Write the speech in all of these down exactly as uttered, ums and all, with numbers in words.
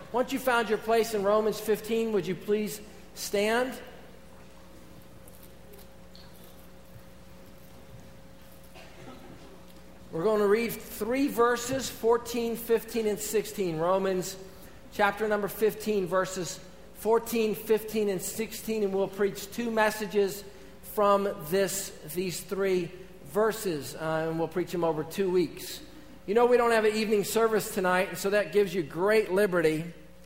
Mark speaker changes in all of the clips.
Speaker 1: Once you found your place in Romans fifteen, would you please stand? We're going to read three verses, fourteen, fifteen, and sixteen. Romans chapter number fifteen, verses fourteen, fifteen, and sixteen. And we'll preach two messages from this, these three verses. Uh, and we'll preach them over two weeks. You know, we don't have an evening service tonight, and so that gives you great liberty.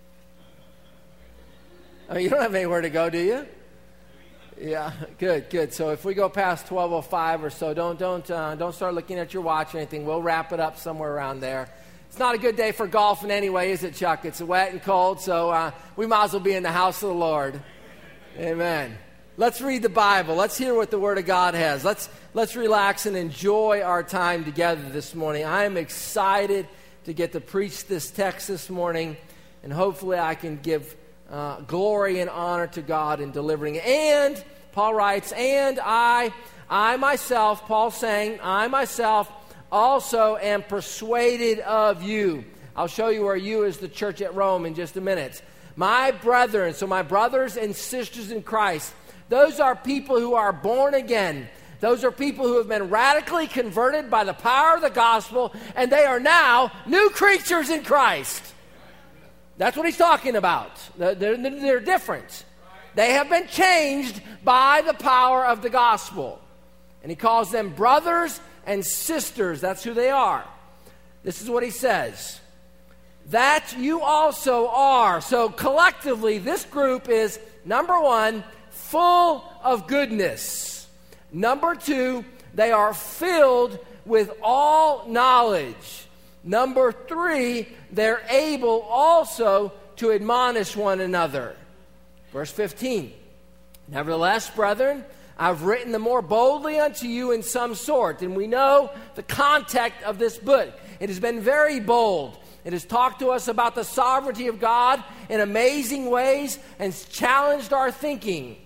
Speaker 1: I mean, you don't have anywhere to go, do you? Yeah, good, good. So if we go past twelve oh five or so, don't don't uh, don't start looking at your watch or anything. We'll wrap it up somewhere around there. It's not a good day for golfing anyway, is it, Chuck? It's wet and cold, so uh, we might as well be in the house of the Lord. Amen. Let's read the Bible. Let's hear what the Word of God has. Let's let's relax and enjoy our time together this morning. I am excited to get to preach this text this morning, and hopefully I can give Uh, glory and honor to God in delivering it. And Paul writes, and I, I myself, Paul saying, I myself also am persuaded of you. I'll show you where you is the church at Rome in just a minute. My brethren, so my brothers and sisters in Christ, those are people who are born again. Those are people who have been radically converted by the power of the gospel, and they are now new creatures in Christ. That's what he's talking about. They're, they're, they're different. They have been changed by the power of the gospel. And he calls them brothers and sisters. That's who they are. This is what he says. That you also are. So collectively, this group is, number one, full of goodness. Number two, they are filled with all knowledge. Number three, they're able also to admonish one another. Verse fifteen, nevertheless, brethren, I've written the more boldly unto you in some sort. And we know the context of this book. It has been very bold. It has talked to us about the sovereignty of God in amazing ways and challenged our thinking.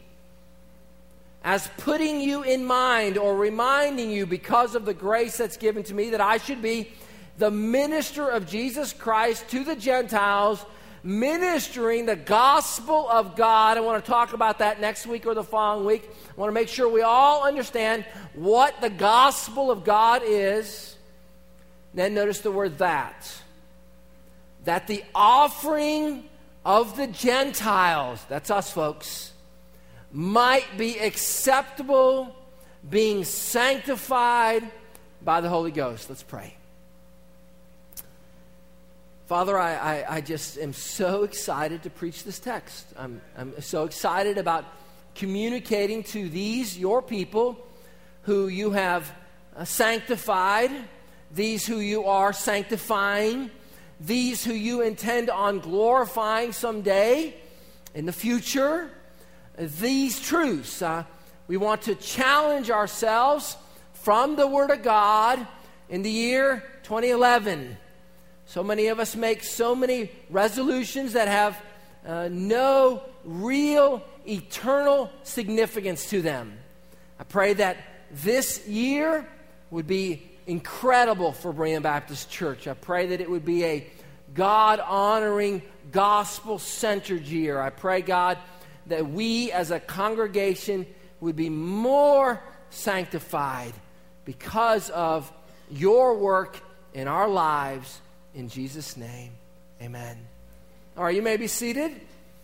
Speaker 1: As putting you in mind or reminding you because of the grace that's given to me that I should be the minister of Jesus Christ to the Gentiles, ministering the gospel of God. I want to talk about that next week or the following week. I want to make sure we all understand what the gospel of God is. Then notice the word that. That the offering of the Gentiles, that's us folks, might be acceptable, being sanctified by the Holy Ghost. Let's pray. Father, I, I, I just am so excited to preach this text. I'm, I'm so excited about communicating to these, your people, who you have uh, sanctified, these who you are sanctifying, these who you intend on glorifying someday in the future. These truths, uh, we want to challenge ourselves from the Word of God in the year twenty eleven. So many of us make so many resolutions that have uh, no real eternal significance to them. I pray that this year would be incredible for Berean Baptist Church. I pray that it would be a God-honoring, gospel-centered year. I pray, God, that we as a congregation would be more sanctified because of your work in our lives. In Jesus' name, amen. All right, you may be seated.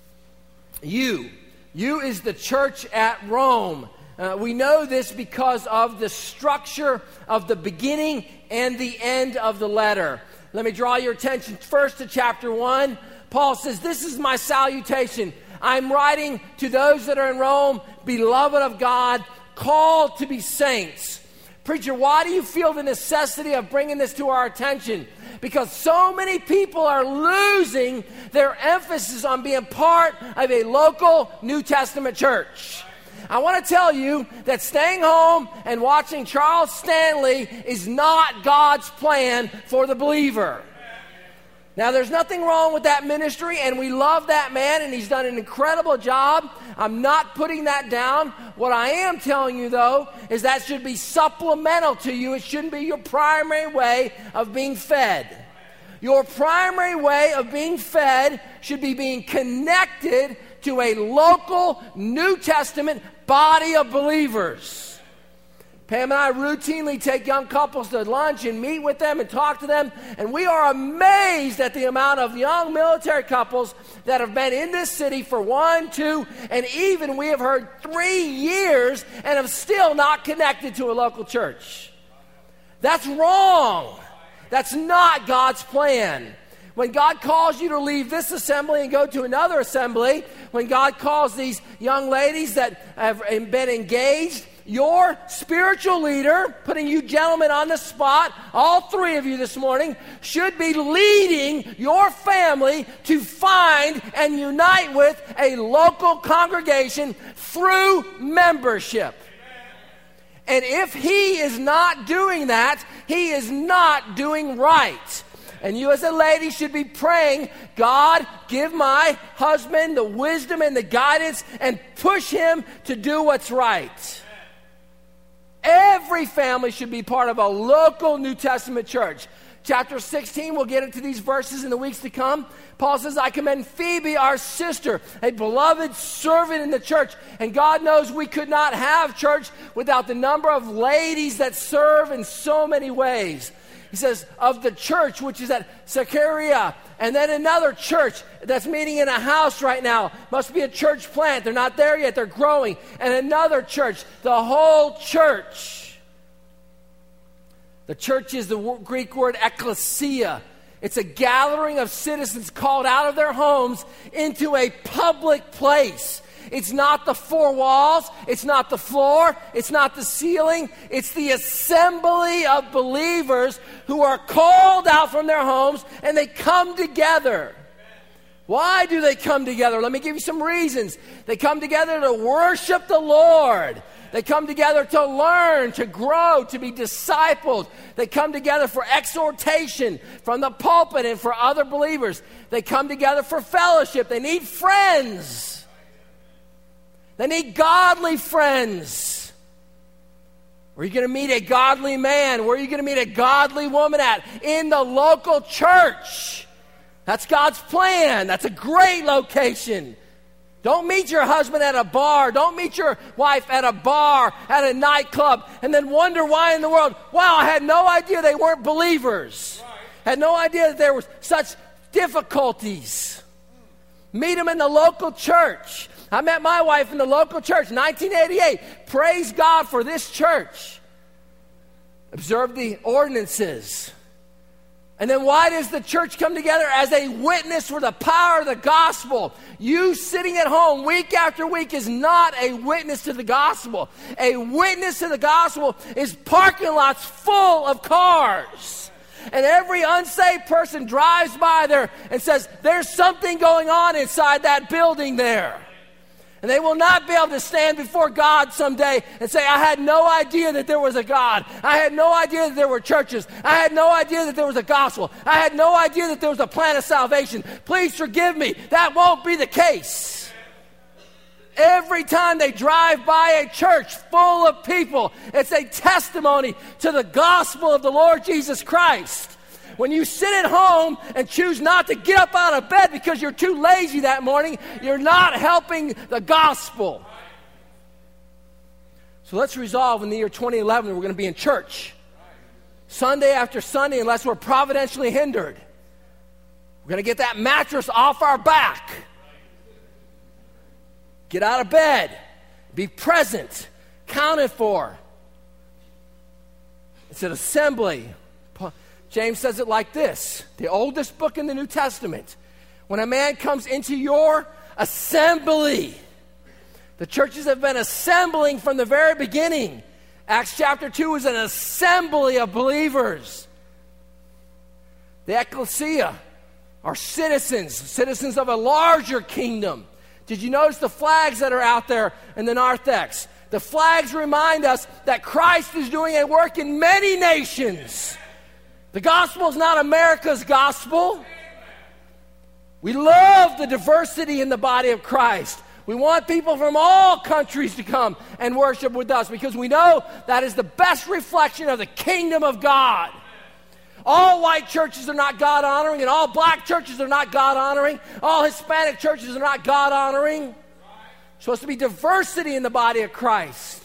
Speaker 1: You. You is the church at Rome. Uh, we know this because of the structure of the beginning and the end of the letter. Let me draw your attention first to chapter one. Paul says, this is my salutation. I'm writing to those that are in Rome, beloved of God, called to be saints. Preacher, why do you feel the necessity of bringing this to our attention? Because so many people are losing their emphasis on being part of a local New Testament church. I want to tell you that staying home and watching Charles Stanley is not God's plan for the believer. Now, there's nothing wrong with that ministry, and we love that man, and he's done an incredible job. I'm not putting that down. What I am telling you, though, is that should be supplemental to you. It shouldn't be your primary way of being fed. Your primary way of being fed should be being connected to a local New Testament body of believers. Pam and I routinely take young couples to lunch and meet with them and talk to them, and we are amazed at the amount of young military couples that have been in this city for one, two, and even we have heard three years and have still not connected to a local church. That's wrong. That's not God's plan. When God calls you to leave this assembly and go to another assembly, when God calls these young ladies that have been engaged, your spiritual leader, putting you gentlemen on the spot, all three of you this morning, should be leading your family to find and unite with a local congregation through membership. And if he is not doing that, he is not doing right. And you as a lady should be praying, God, give my husband the wisdom and the guidance and push him to do what's right. Every family should be part of a local New Testament church. Chapter sixteen, we'll get into these verses in the weeks to come. Paul says, I commend Phoebe, our sister, a beloved servant in the church. And God knows we could not have church without the number of ladies that serve in so many ways. He says, of the church, which is at Caesarea, and then another church that's meeting in a house right now. Must be a church plant. They're not there yet. They're growing. And another church, the whole church. The church is the Greek word ekklesia. It's a gathering of citizens called out of their homes into a public place. It's not the four walls. It's not the floor. It's not the ceiling. It's the assembly of believers who are called out from their homes and they come together. Why do they come together? Let me give you some reasons. They come together to worship the Lord. They come together to learn, to grow, to be discipled. They come together for exhortation from the pulpit and for other believers. They come together for fellowship. They need friends. They need godly friends. Where are you going to meet a godly man? Where are you going to meet a godly woman at? In the local church. That's God's plan. That's a great location. Don't meet your husband at a bar. Don't meet your wife at a bar, at a nightclub, and then wonder why in the world, wow, I had no idea they weren't believers. Had no idea that there were such difficulties. Meet them in the local church. I met my wife in the local church, nineteen eighty-eight. Praise God for this church. Observe the ordinances. And then why does the church come together? As a witness for the power of the gospel. You sitting at home week after week is not a witness to the gospel. A witness to the gospel is parking lots full of cars. And every unsaved person drives by there and says, there's something going on inside that building there. And they will not be able to stand before God someday and say, I had no idea that there was a God. I had no idea that there were churches. I had no idea that there was a gospel. I had no idea that there was a plan of salvation. Please forgive me. That won't be the case. Every time they drive by a church full of people, it's a testimony to the gospel of the Lord Jesus Christ. When you sit at home and choose not to get up out of bed because you're too lazy that morning, you're not helping the gospel. So let's resolve in the year twenty eleven we're going to be in church. Sunday after Sunday, unless we're providentially hindered. We're going to get that mattress off our back. Get out of bed. Be present. Counted for. It's an assembly. James says it like this, the oldest book in the New Testament. When a man comes into your assembly, the churches have been assembling from the very beginning. Acts chapter two is an assembly of believers. The ecclesia are citizens, citizens of a larger kingdom. Did you notice the flags that are out there in the narthex? The flags remind us that Christ is doing a work in many nations. The gospel is not America's gospel. We love the diversity in the body of Christ. We want people from all countries to come and worship with us because we know that is the best reflection of the kingdom of God. All white churches are not God-honoring, and all black churches are not God-honoring. All Hispanic churches are not God-honoring. There's supposed to be diversity in the body of Christ.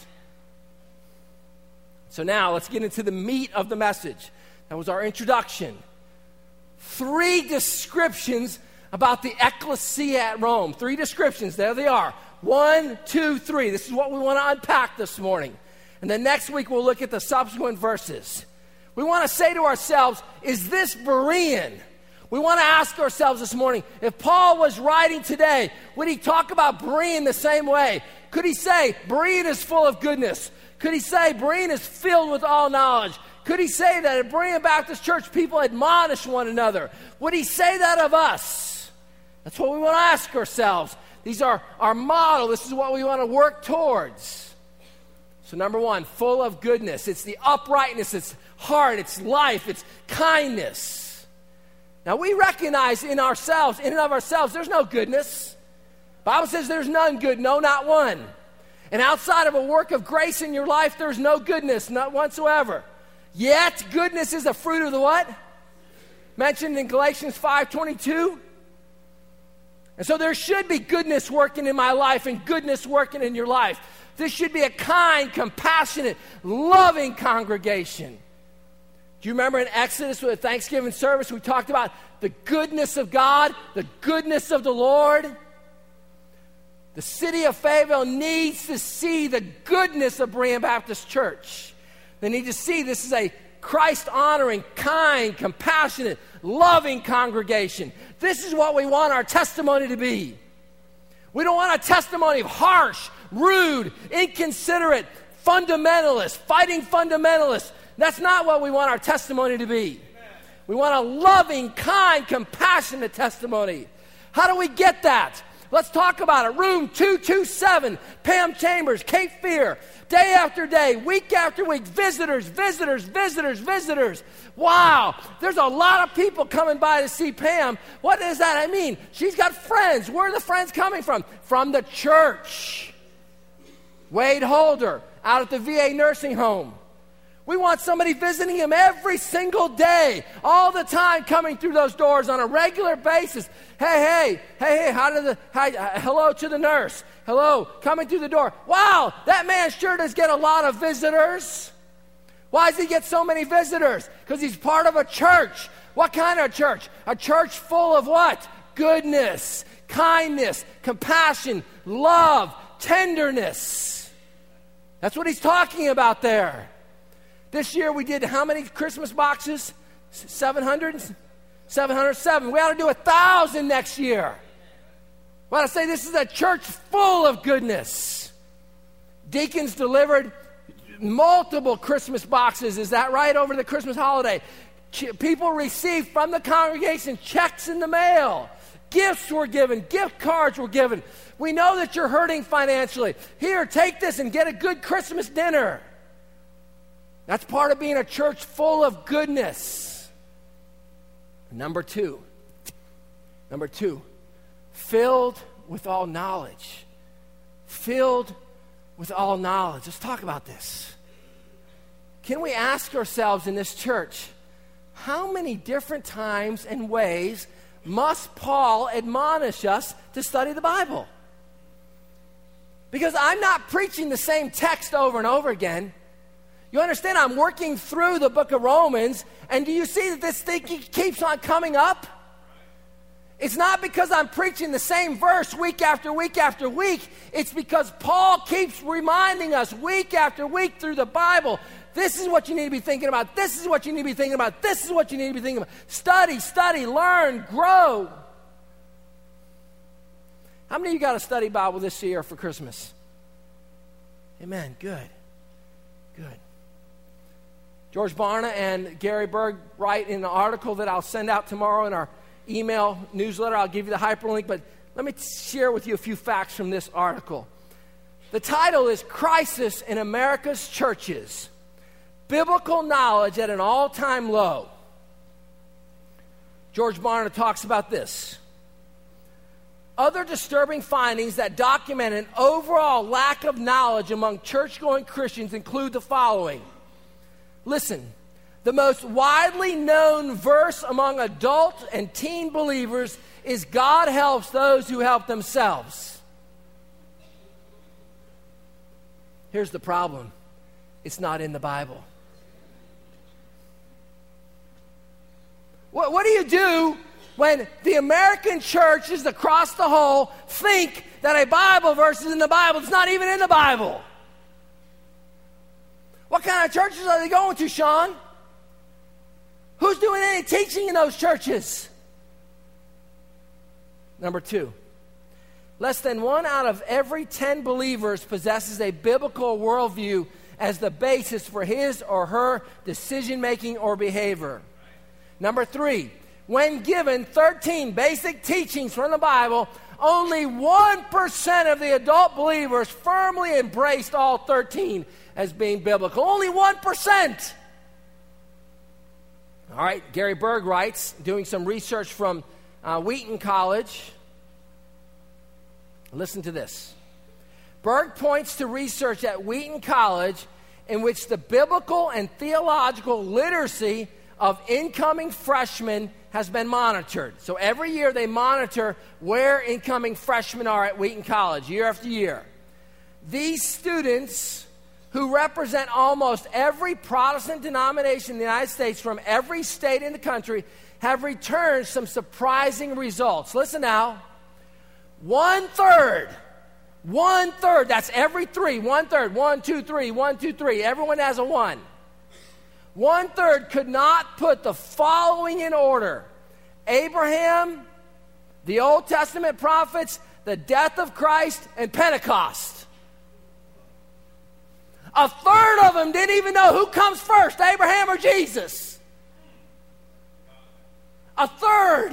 Speaker 1: So now let's get into the meat of the message. That was our introduction. Three descriptions about the ecclesia at Rome. Three descriptions. There they are. One, two, three. This is what we want to unpack this morning. And then next week we'll look at the subsequent verses. We want to say to ourselves, is this Berean? We want to ask ourselves this morning, if Paul was writing today, would he talk about Berean the same way? Could he say, Berean is full of goodness? Could he say, Berean is filled with all knowledge? Could he say that at Berean Baptist Church, people admonish one another? Would he say that of us? That's what we want to ask ourselves. These are our model. This is what we want to work towards. So number one, full of goodness. It's the uprightness, it's heart, it's life, it's kindness. Now we recognize in ourselves, in and of ourselves, there's no goodness. The Bible says there's none good, no, not one. And outside of a work of grace in your life, there's no goodness, not whatsoever. Yet goodness is a fruit of the what? Mentioned in Galatians five twenty-two. And so there should be goodness working in my life and goodness working in your life. This should be a kind, compassionate, loving congregation. Do you remember in Exodus with the Thanksgiving service, we talked about the goodness of God, the goodness of the Lord? The city of Fayetteville needs to see the goodness of Berean Baptist Church. They need to see this is a Christ-honoring, kind, compassionate, loving congregation. This is what we want our testimony to be. We don't want a testimony of harsh, rude, inconsiderate, fundamentalist, fighting fundamentalists. That's not what we want our testimony to be. We want a loving, kind, compassionate testimony. How do we get that? Let's talk about it. Room two two seven, Pam Chambers, Cape Fear. Day after day, week after week, visitors, visitors, visitors, visitors. Wow, there's a lot of people coming by to see Pam. What does that mean? She's got friends. Where are the friends coming from? From the church. Wade Holder, out at the V A nursing home. We want somebody visiting him every single day, all the time, coming through those doors on a regular basis. Hey, hey, hey, hey, how did the, hi, uh, hello to the nurse. Hello, coming through the door. Wow, that man sure does get a lot of visitors. Why does he get so many visitors? Because he's part of a church. What kind of church? A church full of what? Goodness, kindness, compassion, love, tenderness. That's what he's talking about there. This year we did how many Christmas boxes? seven hundred? seven hundred seven. We ought to do a thousand next year. We ought to say this is a church full of goodness. Deacons delivered multiple Christmas boxes. Is that right? Over the Christmas holiday. Ch- people received from the congregation checks in the mail. Gifts were given. Gift cards were given. We know that you're hurting financially. Here, take this and get a good Christmas dinner. That's part of being a church full of goodness. Number two. Number two. Filled with all knowledge. Filled with all knowledge. Let's talk about this. Can we ask ourselves in this church, how many different times and ways must Paul admonish us to study the Bible? Because I'm not preaching the same text over and over again. You understand, I'm working through the book of Romans, and do you see that this thing keeps on coming up? It's not because I'm preaching the same verse week after week after week. It's because Paul keeps reminding us week after week through the Bible, this is what you need to be thinking about, this is what you need to be thinking about, this is what you need to be thinking about. Study, study, learn, grow. How many of you got a study Bible this year for Christmas? Amen, good, good. George Barna and Gary Berg write in an article that I'll send out tomorrow in our email newsletter. I'll give you the hyperlink, but let me share with you a few facts from this article. The title is Crisis in America's Churches. Biblical Knowledge at an All-Time Low. George Barna talks about this. Other disturbing findings that document an overall lack of knowledge among church-going Christians include the following. Listen, The most widely known verse among adult and teen believers is God helps those who help themselves. Here's the problem. It's not in the Bible. What, what do you do when the American churches across the whole think that a Bible verse is in the Bible? It's not even in the Bible. What kind of churches are they going to, Sean? Who's doing any teaching in those churches? Number two, less than one out of every ten believers possesses a biblical worldview as the basis for his or her decision-making or behavior. Number three, when given thirteen basic teachings from the Bible, only one percent of the adult believers firmly embraced all thirteen as being biblical. Only one percent. All right, Gary Berg writes, doing some research from uh, Wheaton College. Listen to this. Berg points to research at Wheaton College in which the biblical and theological literacy of incoming freshmen has been monitored. So every year they monitor where incoming freshmen are at Wheaton College, year after year. These students, who represent almost every Protestant denomination in the United States from every state in the country, have returned some surprising results. Listen now. One third, one third, that's every three, one third, one, two, three, one, two, three. Everyone has a one. One third could not put the following in order: Abraham, the Old Testament prophets, the death of Christ, and Pentecost. A third of them didn't even know who comes first, Abraham or Jesus. A third.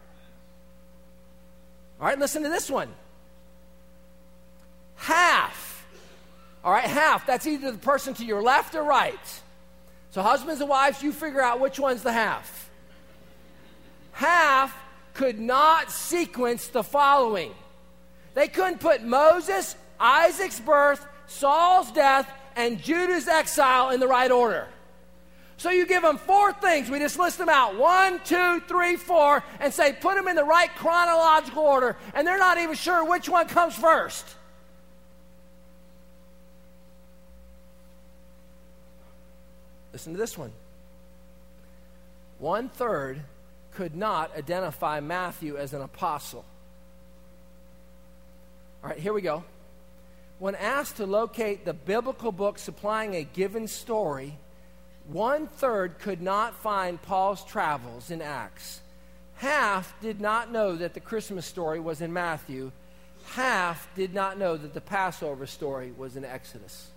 Speaker 1: All right, listen to this one. Half. All right, half. That's either the person to your left or right. So husbands and wives, you figure out which one's the half. Half could not sequence the following. They couldn't put Moses, Isaac's birth, Saul's death, and Judah's exile in the right order. So you give them four things. We just list them out. One, two, three, four, and say put them in the right chronological order, and they're not even sure which one comes first. Listen to this one. One third could not identify Matthew as an apostle. All right, here we go. When asked to locate the biblical book supplying a given story, one third could not find Paul's travels in Acts. Half did not know that the Christmas story was in Matthew. Half did not know that the Passover story was in Exodus.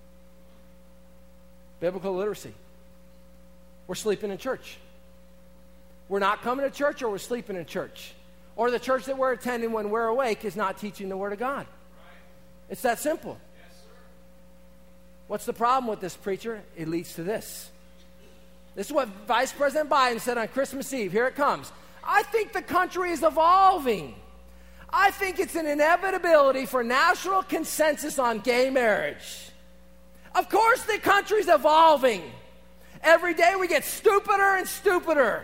Speaker 1: Biblical literacy. We're sleeping in church. We're not coming to church, or we're sleeping in church. Or the church that we're attending when we're awake is not teaching the Word of God. It's that simple. Yes, sir. What's the problem with this, preacher? It leads to this. This is what Vice President Biden said on Christmas Eve. Here it comes. I think the country is evolving. I think it's an inevitability for national consensus on gay marriage. Of course the country's evolving. Every day we get stupider and stupider.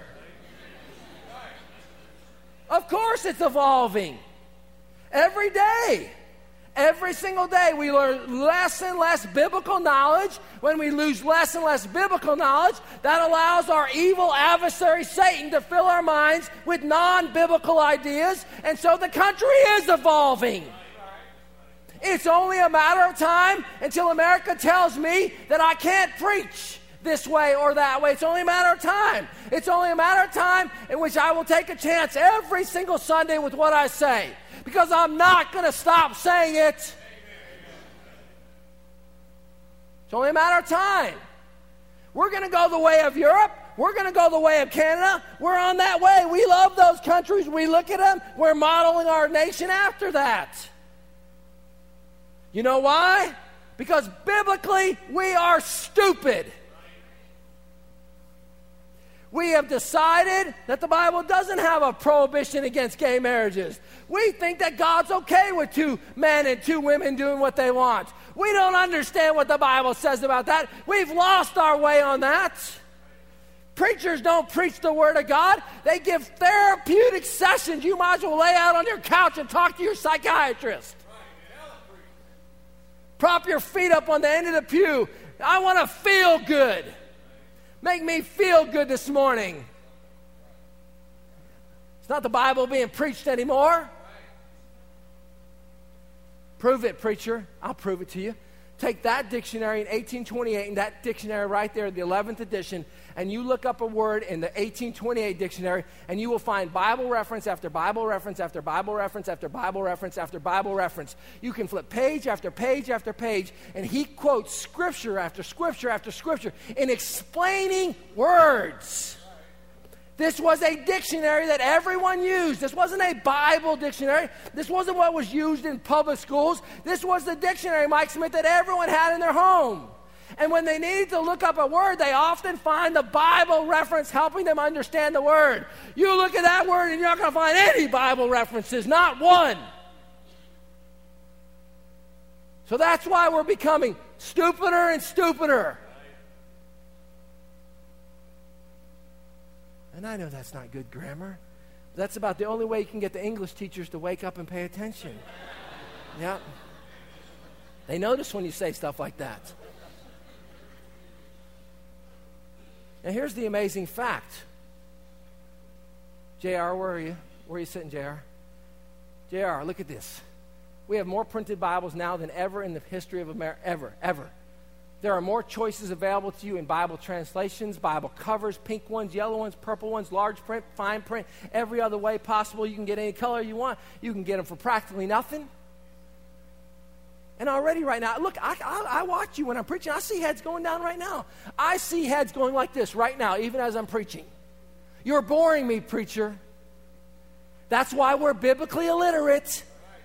Speaker 1: Of course it's evolving. Every day. Every single day we learn less and less biblical knowledge. When we lose less and less biblical knowledge, that allows our evil adversary Satan to fill our minds with non-biblical ideas. And so the country is evolving. It's only a matter of time until America tells me that I can't preach this way or that way. It's only a matter of time. It's only a matter of time in which I will take a chance every single Sunday with what I say. Because I'm not going to stop saying it. It's only a matter of time. We're going to go the way of Europe. We're going to go the way of Canada. We're on that way. We love those countries. We look at them. We're modeling our nation after that. You know why? Because biblically, we are stupid. We have decided that the Bible doesn't have a prohibition against gay marriages. We think that God's okay with two men and two women doing what they want. We don't understand what the Bible says about that. We've lost our way on that. Preachers don't preach the Word of God. They give therapeutic sessions. You might as well lay out on your couch and talk to your psychiatrist. Prop your feet up on the end of the pew. I want to feel good. Make me feel good this morning. It's not the Bible being preached anymore. Prove it, preacher. I'll prove it to you. Take that dictionary in eighteen twenty-eight and that dictionary right there, the eleventh edition, and you look up a word in the eighteen twenty-eight dictionary, and you will find Bible reference after Bible reference after Bible reference after Bible reference after Bible reference. You can flip page after page after page, and he quotes scripture after scripture after scripture in explaining words. This was a dictionary that everyone used. This wasn't a Bible dictionary. This wasn't what was used in public schools. This was the dictionary, Mike Smith, that everyone had in their home. And when they needed to look up a word, they often find the Bible reference helping them understand the word. You look at that word and you're not going to find any Bible references, not one. So that's why we're becoming stupider and stupider. And I know that's not good grammar. But that's about the only way you can get the English teachers to wake up and pay attention. Yeah. They notice when you say stuff like that. Now here's the amazing fact. J R, where are you? Where are you sitting, J R? J R, look at this. We have more printed Bibles now than ever in the history of America. Ever, ever. There are more choices available to you in Bible translations, Bible covers, pink ones, yellow ones, purple ones, large print, fine print, every other way possible. You can get any color you want. You can get them for practically nothing. And already right now, look, I, I, I watch you when I'm preaching. I see heads going down right now. I see heads going like this right now, even as I'm preaching. You're boring me, preacher. That's why we're biblically illiterate.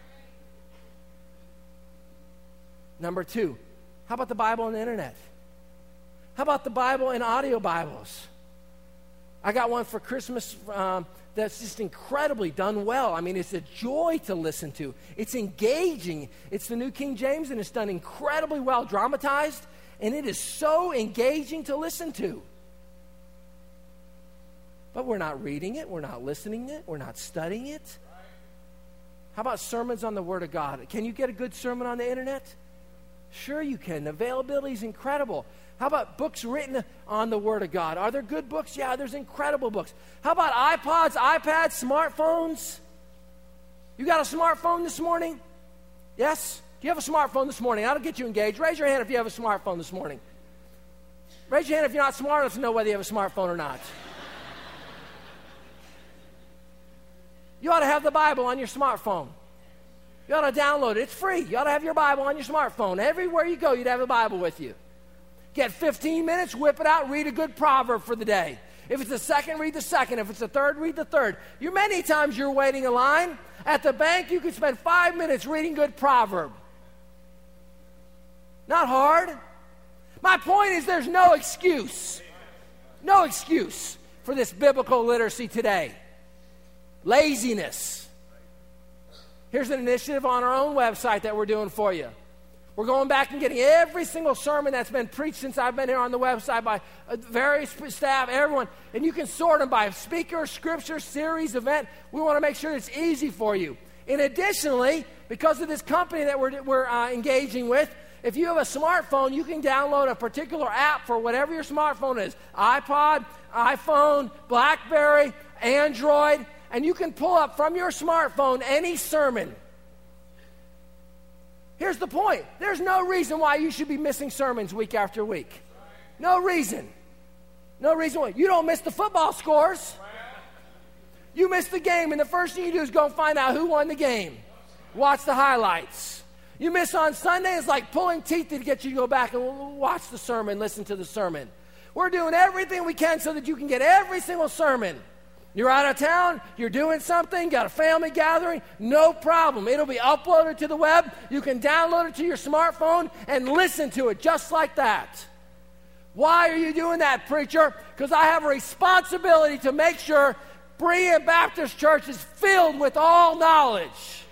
Speaker 1: Number two. How about the Bible on the internet? How about the Bible in audio Bibles? I got one for Christmas um, that's just incredibly done well. I mean, it's a joy to listen to. It's engaging. It's the New King James, and it's done incredibly well, dramatized, and it is so engaging to listen to. But we're not reading it. We're not listening to it. We're not studying it. How about sermons on the Word of God? Can you get a good sermon on the internet? Sure you can. The availability is incredible. How about books written on the Word of God? Are there good books? Yeah, there's incredible books. How about iPods, iPads, smartphones? You got a smartphone this morning? Yes? Do you have a smartphone this morning? That'll get you engaged. Raise your hand if you have a smartphone this morning. Raise your hand if you're not smart enough to know whether you have a smartphone or not. You ought to have the Bible on your smartphone. You ought to download it. It's free. You ought to have your Bible on your smartphone. Everywhere you go, you'd have a Bible with you. Get fifteen minutes, whip it out, read a good proverb for the day. If it's the second, read the second. If it's the third, read the third. You many times you're waiting in line. At the bank, you could spend five minutes reading good proverb. Not hard. My point is there's no excuse. No excuse for this biblical literacy today. Laziness. Here's an initiative on our own website that we're doing for you. We're going back and getting every single sermon that's been preached since I've been here on the website by various staff, everyone, and you can sort them by speaker, scripture, series, event. We want to make sure it's easy for you. And additionally, because of this company that we're, we're uh, engaging with, if you have a smartphone, you can download a particular app for whatever your smartphone is. iPod, iPhone, BlackBerry, Android, and you can pull up from your smartphone any sermon. Here's the point. There's no reason why you should be missing sermons week after week. No reason. No reason why. You don't miss the football scores. You miss the game, and the first thing you do is go and find out who won the game. Watch the highlights. You miss on Sunday, it's like pulling teeth to get you to go back and watch the sermon, listen to the sermon. We're doing everything we can so that you can get every single sermon. You're out of town, you're doing something, got a family gathering, no problem. It'll be uploaded to the web. You can download it to your smartphone and listen to it just like that. Why are you doing that, preacher? Because I have a responsibility to make sure Berean Baptist Church is filled with all knowledge.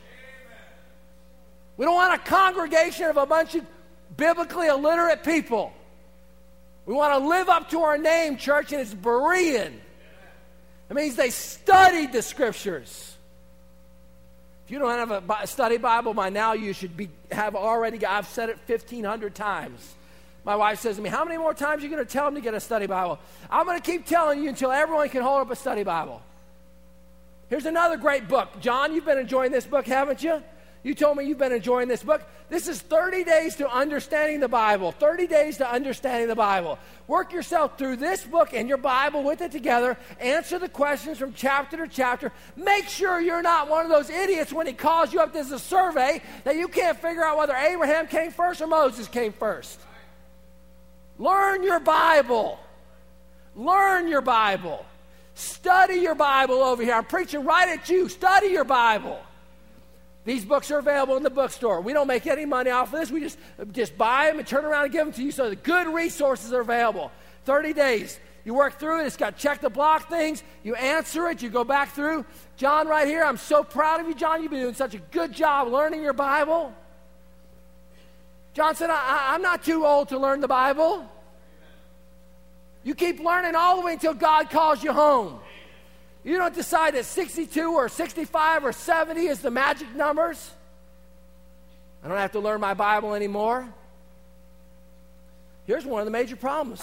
Speaker 1: We don't want a congregation of a bunch of biblically illiterate people. We want to live up to our name, church, and it's Berean. It means they studied the Scriptures. If you don't have a study Bible by now, you should be have already. I've said it fifteen hundred times. My wife says to me, how many more times are you going to tell them to get a study Bible? I'm going to keep telling you until everyone can hold up a study Bible. Here's another great book. John, you've been enjoying this book, haven't you? You told me you've been enjoying this book. This is thirty days to understanding the Bible. thirty days to understanding the Bible. Work yourself through this book and your Bible with it together. Answer the questions from chapter to chapter. Make sure you're not one of those idiots when he calls you up to a survey that you can't figure out whether Abraham came first or Moses came first. Learn your Bible. Learn your Bible. Study your Bible over here. I'm preaching right at you. Study your Bible. These books are available in the bookstore. We don't make any money off of this. We just, just buy them and turn around and give them to you so the good resources are available. thirty days. You work through it. It's got check the block things. You answer it. You go back through. John right here, I'm so proud of you, John. You've been doing such a good job learning your Bible. John said, I, I'm not too old to learn the Bible. You keep learning all the way until God calls you home. You don't decide that sixty-two or sixty-five or seventy is the magic numbers. I don't have to learn my Bible anymore. Here's one of the major problems.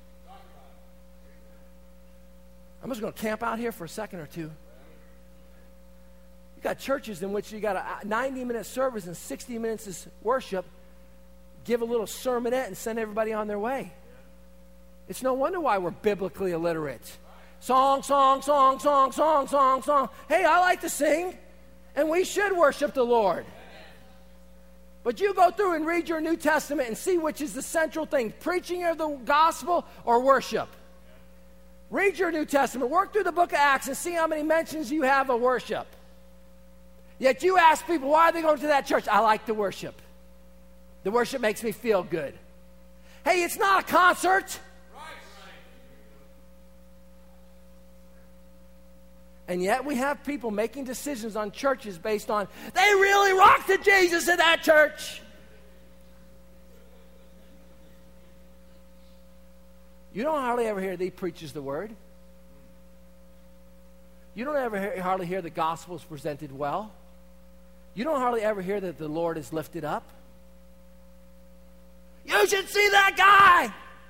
Speaker 1: I'm just going to camp out here for a second or two. You got churches in which you got a ninety-minute service and sixty minutes is worship. Give a little sermonette and send everybody on their way. It's no wonder why we're biblically illiterate. Song, song, song, song, song, song, song. Hey, I like to sing, and we should worship the Lord. But you go through and read your New Testament and see which is the central thing, preaching of the gospel or worship. Read your New Testament, work through the book of Acts and see how many mentions you have of worship. Yet you ask people, why are they going to that church? I like to worship. The worship makes me feel good. Hey, it's not a concert. And yet we have people making decisions on churches based on, they really rocked the Jesus in that church. You don't hardly ever hear that he preaches the word. You don't ever hear, hardly hear the gospel is presented well. You don't hardly ever hear that the Lord is lifted up. You should see that guy.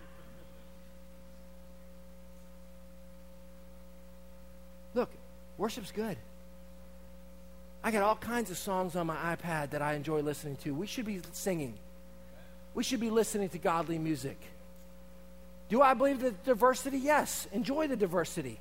Speaker 1: Look, worship's good. I got all kinds of songs on my iPad that I enjoy listening to. We should be singing. We should be listening to godly music. Do I believe the diversity? Yes. Enjoy the diversity.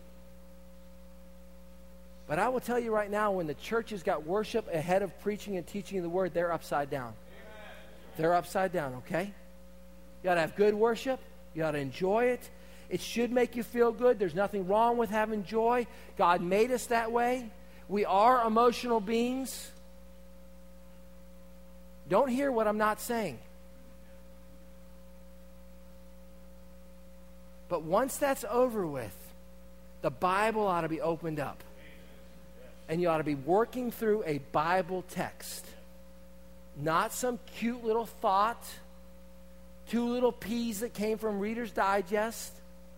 Speaker 1: But I will tell you right now, when the church has got worship ahead of preaching and teaching the word, they're upside down. They're upside down, okay? You got to have good worship. You got to enjoy it. It should make you feel good. There's nothing wrong with having joy. God made us that way. We are emotional beings. Don't hear what I'm not saying. But once that's over with, the Bible ought to be opened up. And you ought to be working through a Bible text. Not some cute little thought, two little P's that came from Reader's Digest.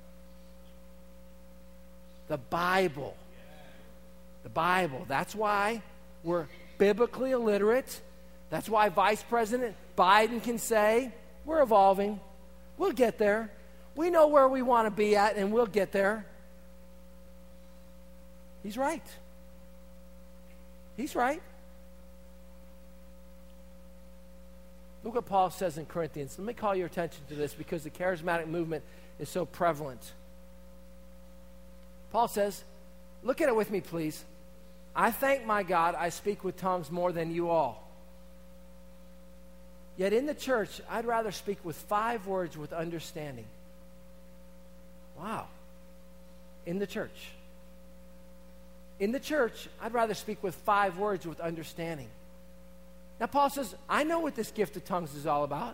Speaker 1: The Bible. The Bible. That's why we're biblically illiterate. That's why Vice President Biden can say, we're evolving. We'll get there. We know where we want to be at, and we'll get there. He's right. He's right. Look what Paul says in Corinthians. Let me call your attention to this because the charismatic movement is so prevalent. Paul says, look at it with me, please. I thank my God I speak with tongues more than you all. Yet in the church, I'd rather speak with five words with understanding. Wow. In the church. In the church, I'd rather speak with five words with understanding. Now, Paul says, I know what this gift of tongues is all about.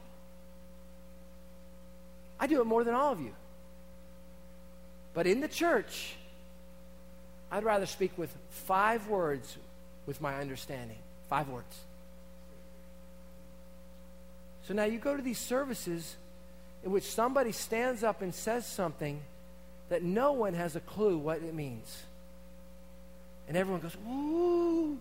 Speaker 1: I do it more than all of you. But in the church, I'd rather speak with five words with my understanding. Five words. So now you go to these services, in which somebody stands up and says something that no one has a clue what it means. And everyone goes, "Woo!"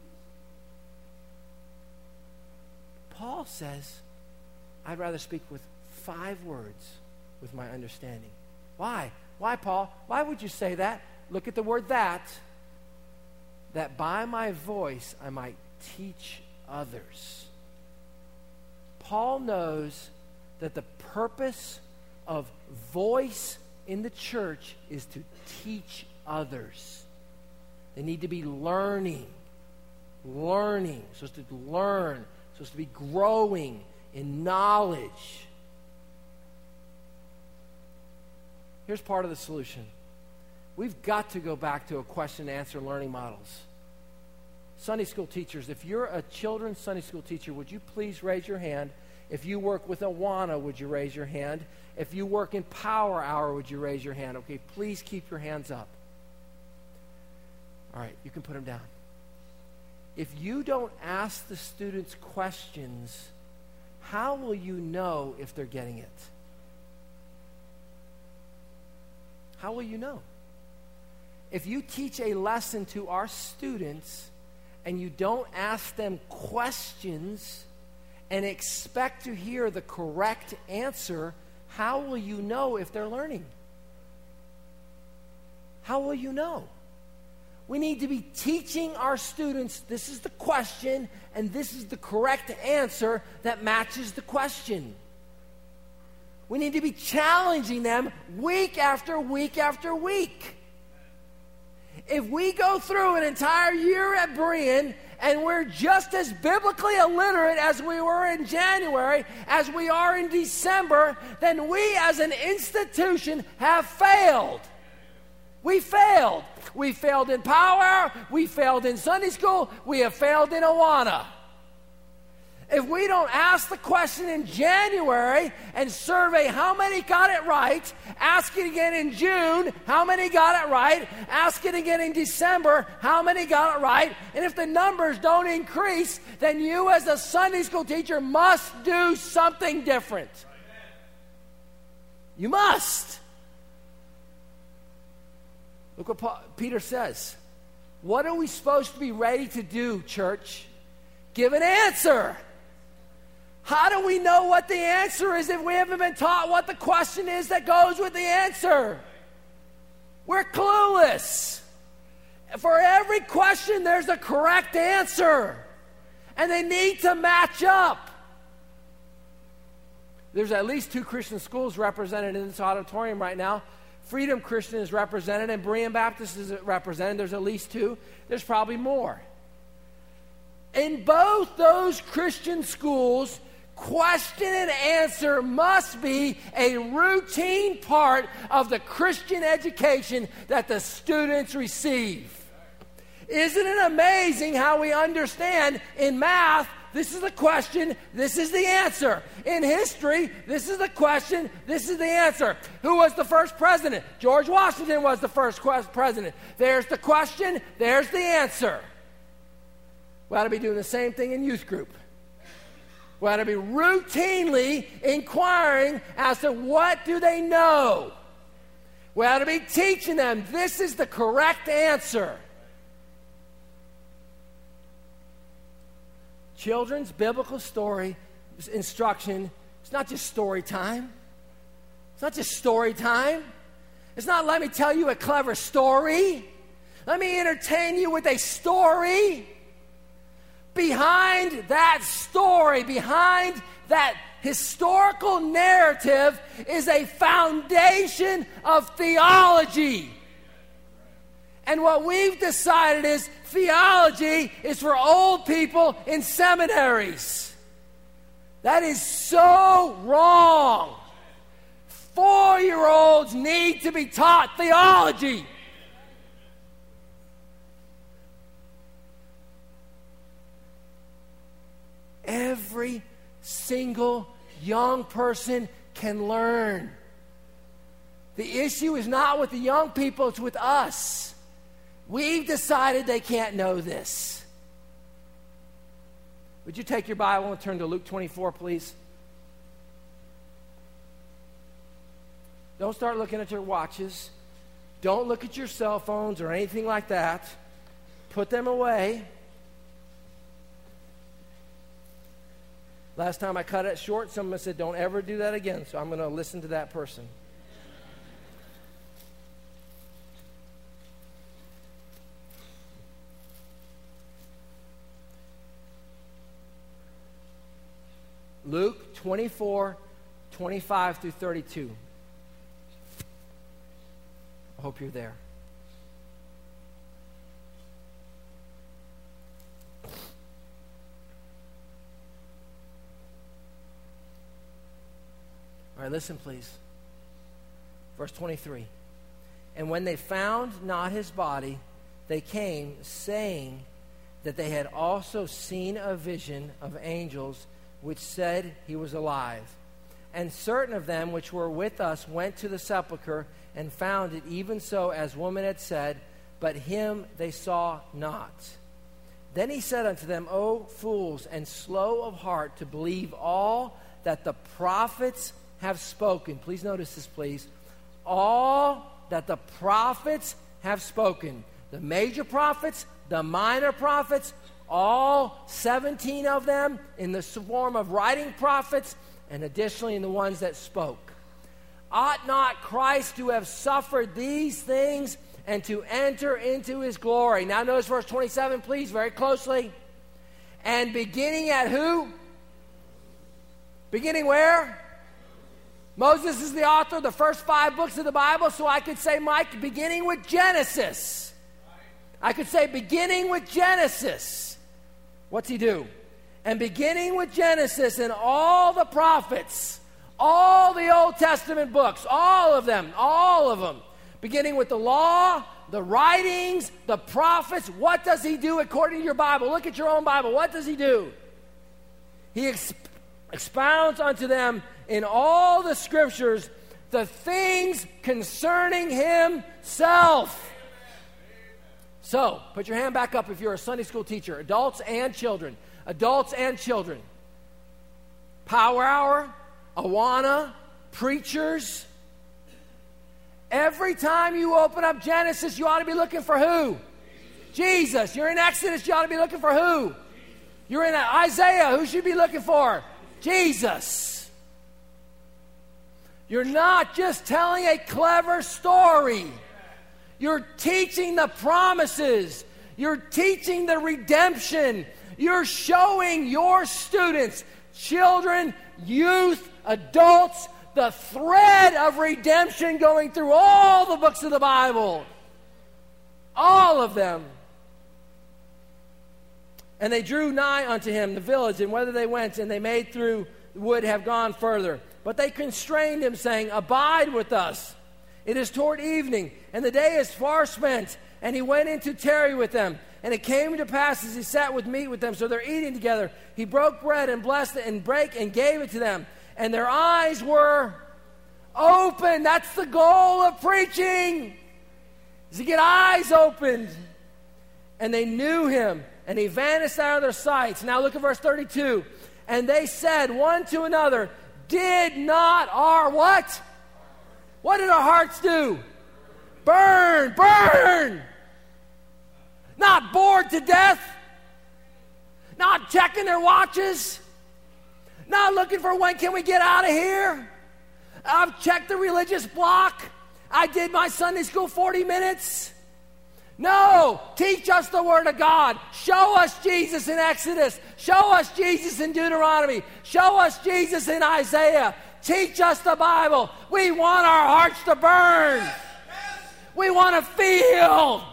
Speaker 1: Paul says, I'd rather speak with five words with my understanding. Why? Why, Paul? Why would you say that? Look at the word that. That by my voice I might teach others. Paul knows that the purpose of voice in the church is to teach others. They need to be learning. Learning. Supposed to learn. Supposed to be growing in knowledge. Here's part of the solution. We've got to go back to a question and answer learning models. Sunday school teachers, if you're a children's Sunday school teacher, would you please raise your hand? If you work with Awana, would you raise your hand? If you work in Power Hour, would you raise your hand? Okay, please keep your hands up. All right, you can put them down. If you don't ask the students questions, how will you know if they're getting it? How will you know? If you teach a lesson to our students and you don't ask them questions and expect to hear the correct answer, how will you know if they're learning? How will you know? We need to be teaching our students, this is the question, and this is the correct answer that matches the question. We need to be challenging them week after week after week. If we go through an entire year at Berean and we're just as biblically illiterate as we were in January, as we are in December, then we as an institution have failed. We failed. We failed in Power. We failed in Sunday school. We have failed in Awana. If we don't ask the question in January and survey how many got it right, ask it again in June, how many got it right, ask it again in December, how many got it right, and if the numbers don't increase, then you as a Sunday school teacher must do something different. You must. Look what Paul, Peter says. What are we supposed to be ready to do, church? Give an answer. How do we know what the answer is if we haven't been taught what the question is that goes with the answer? We're clueless. For every question, there's a correct answer. And they need to match up. There's at least two Christian schools represented in this auditorium right now. Freedom Christian is represented and Berean Baptist is represented. There's at least two. There's probably more. In both those Christian schools, question and answer must be a routine part of the Christian education that the students receive. Isn't it amazing how we understand in math, this is the question, this is the answer. In history, this is the question, this is the answer. Who was the first president? George Washington was the first quest- president. There's the question, there's the answer. We ought to be doing the same thing in youth group. We ought to be routinely inquiring as to what do they know. We ought to be teaching them this is the correct answer. Children's biblical story instruction, it's not just story time. It's not just story time. It's not let me tell you a clever story. Let me entertain you with a story. Behind that story, behind that historical narrative is a foundation of theology. And what we've decided is theology is for old people in seminaries. That is so wrong. Four-year-olds need to be taught theology. Every single young person can learn. The issue is not with the young people, it's with us. We've decided they can't know this. Would you take your Bible and turn to Luke twenty-four, please? Don't start looking at your watches. Don't look at your cell phones or anything like that. Put them away. Last time I cut it short, someone said, don't ever do that again. So I'm going to listen to that person. Luke twenty-four, twenty-five through thirty-two. I hope you're there. All right, listen, please. Verse twenty-three. And when they found not his body, they came, saying that they had also seen a vision of angels, which said he was alive. And certain of them which were with us went to the sepulchre, and found it even so as woman had said, but him they saw not. Then he said unto them, O fools, and slow of heart to believe all that the prophets have spoken. Please notice this, please. All that the prophets have spoken. The major prophets, the minor prophets, all seventeen of them in the form of writing prophets, and additionally in the ones that spoke. Ought not Christ to have suffered these things and to enter into his glory? Now notice verse twenty-seven, please, very closely. And beginning at who? Beginning where? Moses is the author of the first five books of the Bible, so I could say, Mike, beginning with Genesis. I could say beginning with Genesis. What's he do? And beginning with Genesis and all the prophets, all the Old Testament books, all of them, all of them, beginning with the law, the writings, the prophets. What does he do according to your Bible? Look at your own Bible. What does he do? He exp- expounds unto them in all the scriptures the things concerning himself. So, put your hand back up if you're a Sunday school teacher, adults and children. Adults and children. Power Hour, Awana, preachers. Every time you open up Genesis, you ought to be looking for who? Jesus. Jesus. You're in Exodus, you ought to be looking for who? Jesus. You're in Isaiah, who should you be looking for? Jesus. You're not just telling a clever story. You're teaching the promises. You're teaching the redemption. You're showing your students, children, youth, adults, the thread of redemption going through all the books of the Bible. All of them. And they drew nigh unto him, the village, and whether they went, and they made through, would have gone further. But they constrained him, saying, Abide with us. It is toward evening, and the day is far spent. And he went in to tarry with them. And it came to pass as he sat with meat with them, so they're eating together, he broke bread and blessed it and brake and gave it to them. And their eyes were open. That's the goal of preaching, is to get eyes opened. And they knew him, and he vanished out of their sights. Now look at verse thirty-two. And they said one to another, Did not our what? What did our hearts do? Burn, burn. Not bored to death. Not checking their watches. Not looking for when can we get out of here. I've checked the religious block. I did my Sunday school forty minutes. No, teach us the Word of God. Show us Jesus in Exodus. Show us Jesus in Deuteronomy. Show us Jesus in Isaiah. Teach us the Bible. We want our hearts to burn. We want to feel.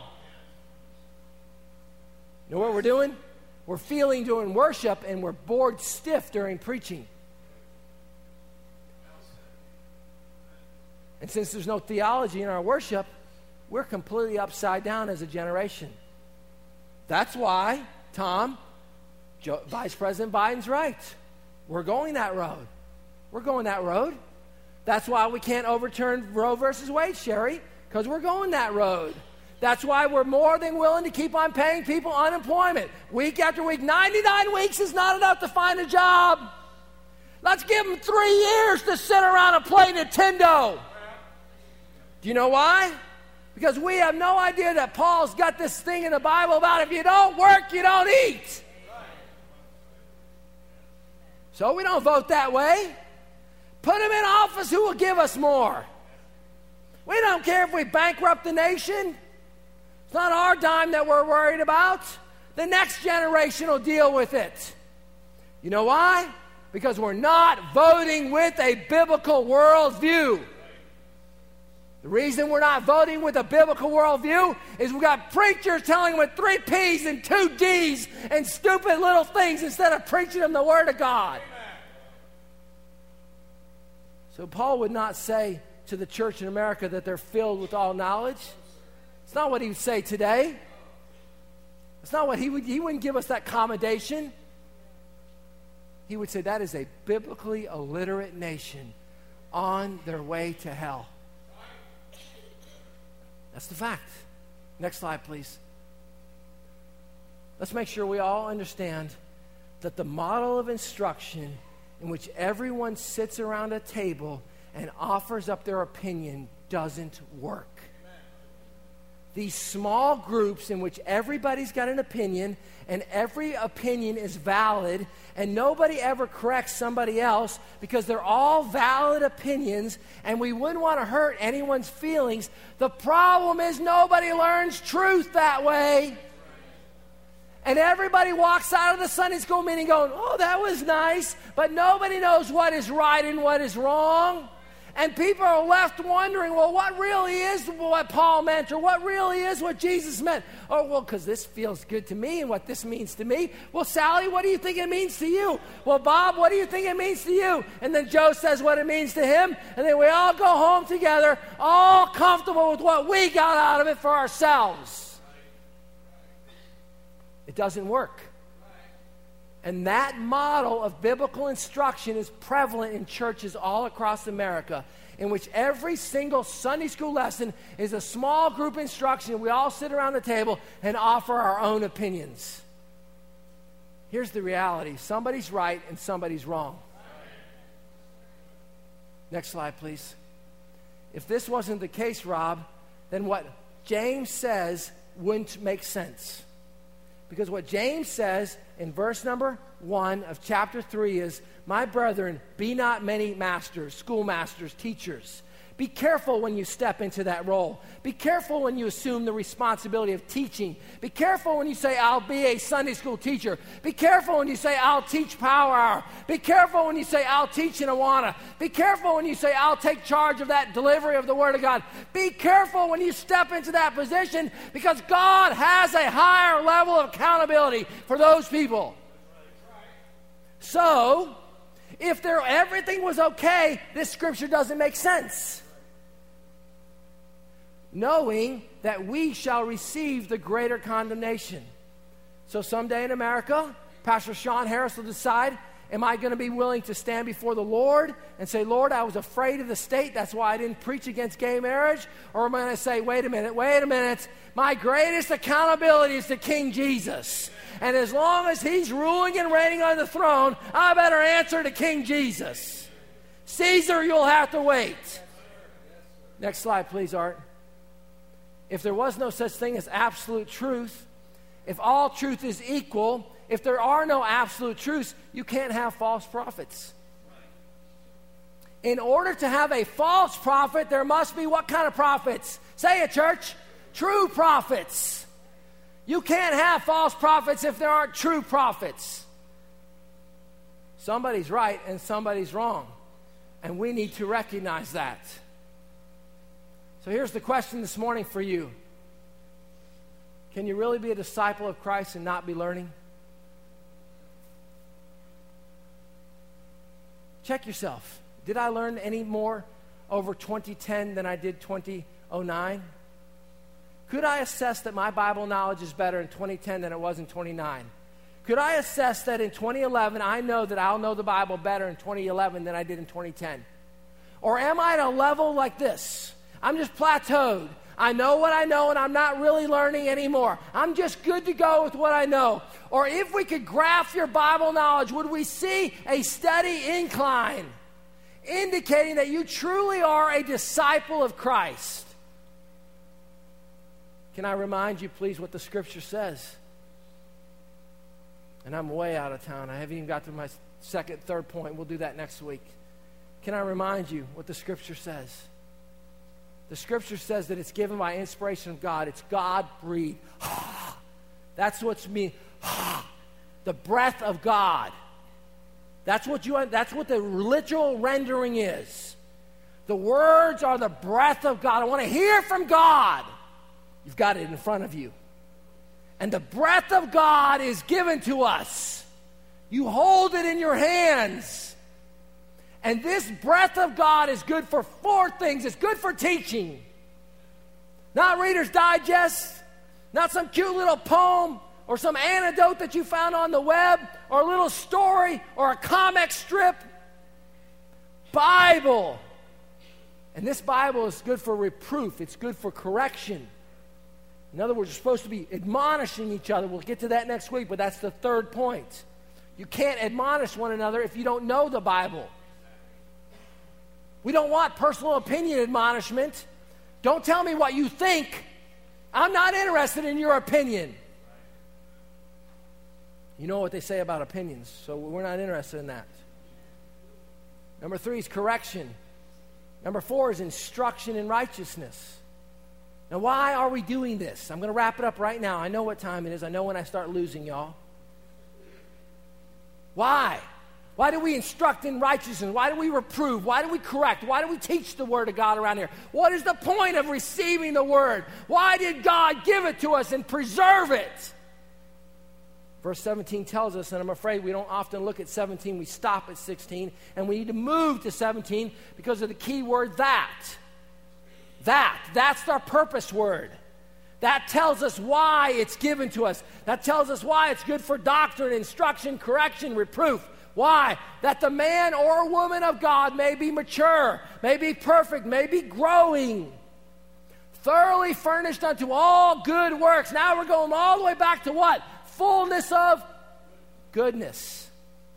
Speaker 1: You know what we're doing? We're feeling during worship, and we're bored stiff during preaching. And since there's no theology in our worship, we're completely upside down as a generation. That's why, Tom, Joe, Vice President Biden's right. We're going that road. We're going that road. That's why we can't overturn Roe versus Wade, Sherry, because we're going that road. That's why we're more than willing to keep on paying people unemployment week after week. ninety-nine weeks is not enough to find a job. Let's give them three years to sit around and play Nintendo. Do you know why? Because we have no idea that Paul's got this thing in the Bible about if you don't work, you don't eat. So we don't vote that way. Put him in office who will give us more. We don't care if we bankrupt the nation. It's not our dime that we're worried about. The next generation will deal with it. You know why? Because we're not voting with a biblical worldview. The reason we're not voting with a biblical worldview is we've got preachers telling them with three P's and two D's and stupid little things instead of preaching them the Word of God. So Paul would not say to the church in America that they're filled with all knowledge. It's not what he would say today. It's not what he would, he wouldn't give us that commendation. He would say that is a biblically illiterate nation on their way to hell. That's the fact. Next slide, please. Let's make sure we all understand that the model of instruction in which everyone sits around a table and offers up their opinion doesn't work. These small groups in which everybody's got an opinion and every opinion is valid and nobody ever corrects somebody else because they're all valid opinions and we wouldn't want to hurt anyone's feelings. The problem is nobody learns truth that way. And everybody walks out of the Sunday school meeting going, oh, that was nice, but nobody knows what is right and what is wrong. And people are left wondering, well, what really is what Paul meant, or what really is what Jesus meant? Oh, well, because this feels good to me and what this means to me. Well, Sally, what do you think it means to you? Well, Bob, what do you think it means to you? And then Joe says what it means to him, and then we all go home together, all comfortable with what we got out of it for ourselves. It doesn't work. And that model of biblical instruction is prevalent in churches all across America, in which every single Sunday school lesson is a small group instruction. We all sit around the table and offer our own opinions. Here's the reality. Somebody's right and somebody's wrong. Next slide, please. If this wasn't the case, Rob, then what James says wouldn't make sense. Because what James says in verse number one of chapter three is, my brethren, be not many masters, schoolmasters, teachers. Be careful when you step into that role. Be careful when you assume the responsibility of teaching. Be careful when you say, I'll be a Sunday school teacher. Be careful when you say, I'll teach Power Hour. Be careful when you say, I'll teach in Awana. Be careful when you say, I'll take charge of that delivery of the Word of God. Be careful when you step into that position, because God has a higher level of accountability for those people. So, if there, everything was okay, this scripture doesn't make sense. Knowing that we shall receive the greater condemnation. So someday in America, Pastor Sean Harris will decide, am I going to be willing to stand before the Lord and say, Lord, I was afraid of the state, that's why I didn't preach against gay marriage? Or am I going to say, wait a minute, wait a minute, my greatest accountability is to King Jesus. And as long as he's ruling and reigning on the throne, I better answer to King Jesus. Caesar, you'll have to wait. Next slide, please, Art. If there was no such thing as absolute truth, if all truth is equal, if there are no absolute truths, you can't have false prophets. In order to have a false prophet, there must be what kind of prophets? Say it, church. True prophets. You can't have false prophets if there aren't true prophets. Somebody's right and somebody's wrong. And we need to recognize that. So here's the question this morning for you. Can you really be a disciple of Christ and not be learning? Check yourself. Did I learn any more over twenty ten than I did twenty oh nine? Could I assess that my Bible knowledge is better in twenty ten than it was in twenty nine? Could I assess that in twenty eleven I know that I'll know the Bible better in twenty eleven than I did in twenty ten? Or am I at a level like this? I'm just plateaued. I know what I know and I'm not really learning anymore. I'm just good to go with what I know. Or if we could graph your Bible knowledge, would we see a steady incline indicating that you truly are a disciple of Christ? Can I remind you, please, what the Scripture says? And I'm way out of town. I haven't even got to my second, third point. We'll do that next week. Can I remind you what the Scripture says? The Scripture says that it's given by inspiration of God. It's God-breathed. That's what's mean. The breath of God. That's what you. That's what the literal rendering is. The words are the breath of God. I want to hear from God. You've got it in front of you. And the breath of God is given to us. You hold it in your hands. And this breath of God is good for four things. It's good for teaching. Not Reader's Digest, not some cute little poem or some anecdote that you found on the web or a little story or a comic strip. Bible. And this Bible is good for reproof. It's good for correction. In other words, you're supposed to be admonishing each other. We'll get to that next week, but that's the third point. You can't admonish one another if you don't know the Bible. We don't want personal opinion admonishment. Don't tell me what you think. I'm not interested in your opinion. You know what they say about opinions, so we're not interested in that. Number three is correction. Number four is instruction in righteousness. Now, why are we doing this? I'm going to wrap it up right now. I know what time it is. I know when I start losing y'all. Why? Why do we instruct in righteousness? Why do we reprove? Why do we correct? Why do we teach the Word of God around here? What is the point of receiving the Word? Why did God give it to us and preserve it? Verse seventeen tells us, and I'm afraid we don't often look at seventeen, we stop at sixteen, and we need to move to seventeen because of the key word that. That. That's our purpose word. That tells us why it's given to us. That tells us why it's good for doctrine, instruction, correction, reproof. Why? That the man or woman of God may be mature, may be perfect, may be growing, thoroughly furnished unto all good works. Now we're going all the way back to what? Fullness of goodness.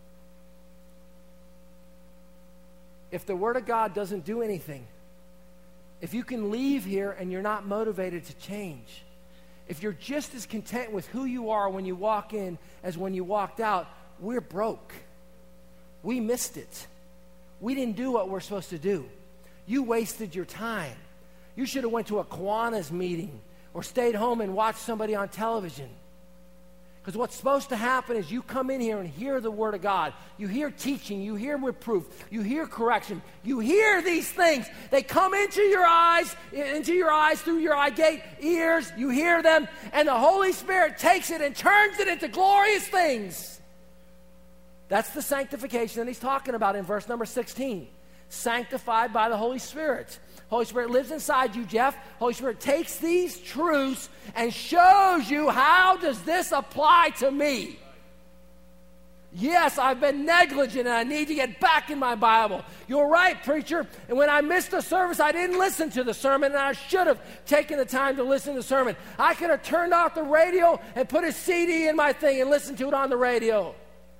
Speaker 1: If the Word of God doesn't do anything, if you can leave here and you're not motivated to change, if you're just as content with who you are when you walk in as when you walked out, we're broke. We missed it. We didn't do what we're supposed to do. You wasted your time. You should have went to a Kiwanis meeting or stayed home and watched somebody on television. Because what's supposed to happen is you come in here and hear the Word of God. You hear teaching. You hear reproof. You hear correction. You hear these things. They come into your eyes, into your eyes through your eye gate, ears. You hear them, and the Holy Spirit takes it and turns it into glorious things. That's the sanctification that he's talking about in verse number sixteen. Sanctified by the Holy Spirit. Holy Spirit lives inside you, Jeff. Holy Spirit takes these truths and shows you, how does this apply to me? Yes, I've been negligent and I need to get back in my Bible. You're right, preacher. And when I missed the service, I didn't listen to the sermon, and I should have taken the time to listen to the sermon. I could have turned off the radio and put a C D in my thing and listened to it on the radio.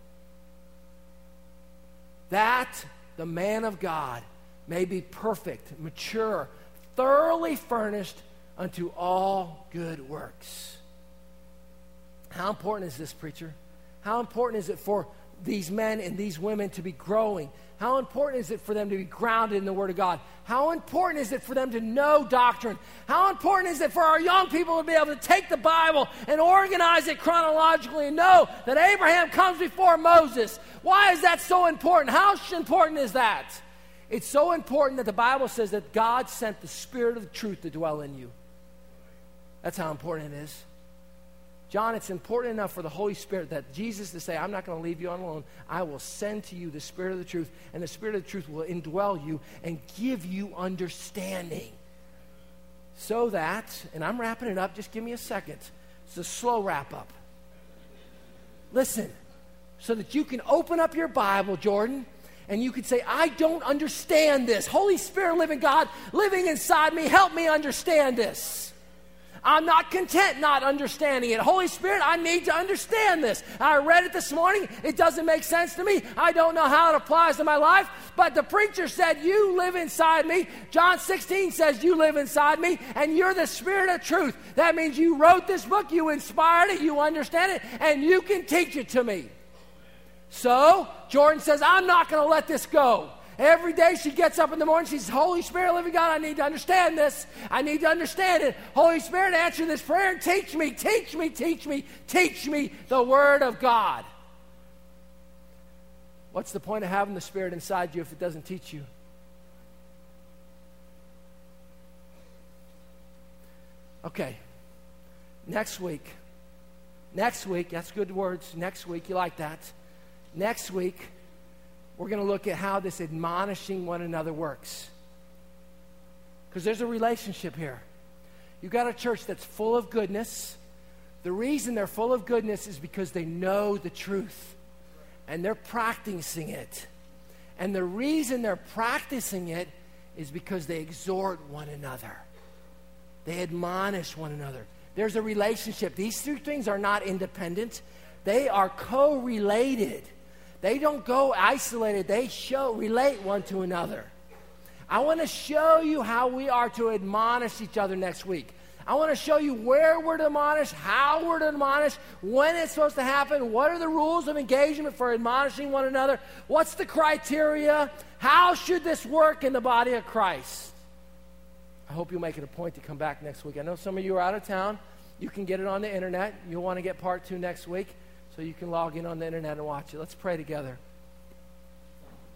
Speaker 1: That the man of God may be perfect, mature, thoroughly furnished unto all good works. How important is this, preacher? How important is it for these men and these women to be growing? How important is it for them to be grounded in the Word of God? How important is it for them to know doctrine? How important is it for our young people to be able to take the Bible and organize it chronologically and know that Abraham comes before Moses? Why is that so important? How important is that? It's so important that the Bible says that God sent the Spirit of the truth to dwell in you. That's how important it is. John, it's important enough for the Holy Spirit that Jesus to say, I'm not going to leave you alone. I will send to you the Spirit of the truth, and the Spirit of the truth will indwell you and give you understanding. So that, and I'm wrapping it up, just give me a second. It's a slow wrap up. Listen, so that you can open up your Bible, Jordan, and you can say, I don't understand this. Holy Spirit, living God, living inside me, help me understand this. I'm not content not understanding it. Holy Spirit, I need to understand this. I read it this morning. It doesn't make sense to me. I don't know how it applies to my life. But the preacher said, you live inside me. John sixteen says, you live inside me, and you're the Spirit of truth. That means you wrote this book, you inspired it, you understand it, and you can teach it to me. So, Jordan says, I'm not going to let this go. Every day she gets up in the morning, she says, Holy Spirit, living God, I need to understand this. I need to understand it. Holy Spirit, answer this prayer and teach me, teach me, teach me, teach me the Word of God. What's the point of having the Spirit inside you if it doesn't teach you? Okay. Next week. Next week, that's good words. Next week, you like that. Next week, we're going to look at how this admonishing one another works. Because there's a relationship here. You've got a church that's full of goodness. The reason they're full of goodness is because they know the truth. And they're practicing it. And the reason they're practicing it is because they exhort one another. They admonish one another. There's a relationship. These two things are not independent. They are co-related. They don't go isolated. They show, relate one to another. I want to show you how we are to admonish each other next week. I want to show you where we're to admonish, how we're to admonish, when it's supposed to happen, what are the rules of engagement for admonishing one another, what's the criteria, how should this work in the body of Christ. I hope you'll make it a point to come back next week. I know some of you are out of town. You can get it on the internet. You'll want to get part two next week. So you can log in on the internet and watch it. Let's pray together.